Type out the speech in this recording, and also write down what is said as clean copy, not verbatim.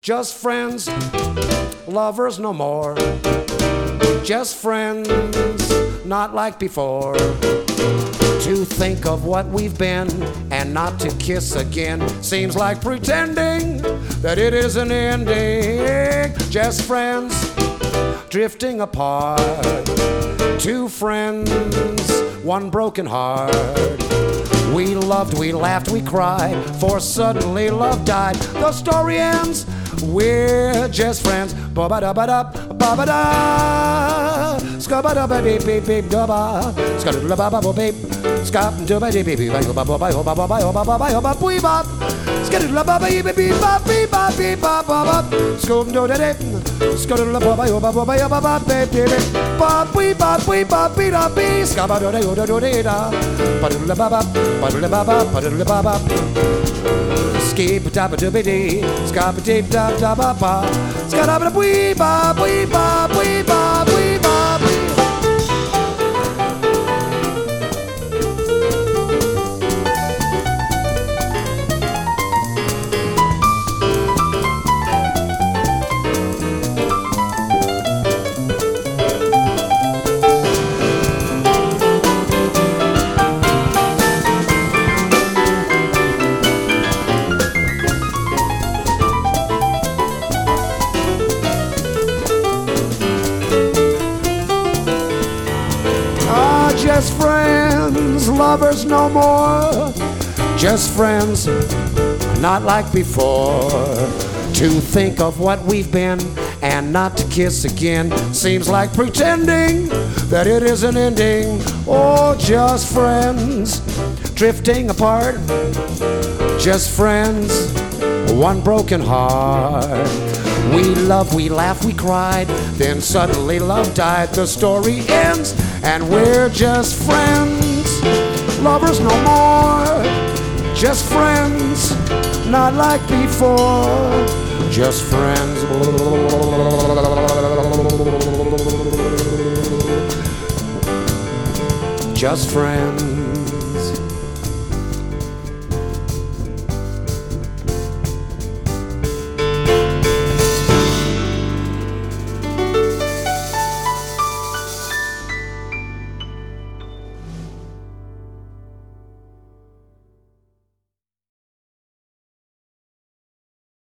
Just friends, lovers no more. Just friends, not like before. To think of what we've been and not to kiss again seems like pretending that it isn't ending. Just friends, drifting apart. Two friends, one broken heart. We loved, we laughed, we cried, for suddenly love died. The story ends, we're just friends. Ba-ba-da-ba-da, ba-ba-da. Ska-ba-da-ba-beep-beep-beep-da-ba. Ska-da-da-ba-ba-beep. Ska-da-da-ba-beep-beep-beep-ba-ba-ba-ba-ba-ba-ba-ba-ba-ba-ba-ba-ba-ba-ba. Ska-da-da-ba-ba-beep-beep-beep-beep-beep-beep-beep-beep-beep. Scoop-do-da-dip. Ska-da-da-ba-ba-ba-ba-ba-ba-ba-beep-beep. Ba-beep-ba-beep-ba-beep-da-beep. Ska-ba-da-da-da-da-da-da. Ba-da-da-ba-ba. Ba-da-da-ba-ba. Ba-da-da-ba-ba. Skip-da-ba-da-ba-dee. Ska-ba-deep-da-da-ba-ba. Ska-da-ba-da-bwee-ba-bwee-ba-bwee-ba-bwee-ba. Just friends, lovers no more. Just friends, not like before. To think of what we've been and not to kiss again seems like pretending that it isn't ending. Oh, just friends, drifting apart. Just friends, one broken heart. We loved, we laughed, we cried, then suddenly love died. The story ends, and we're just friends, lovers no more. Just friends, not like before. Just friends. Just friends.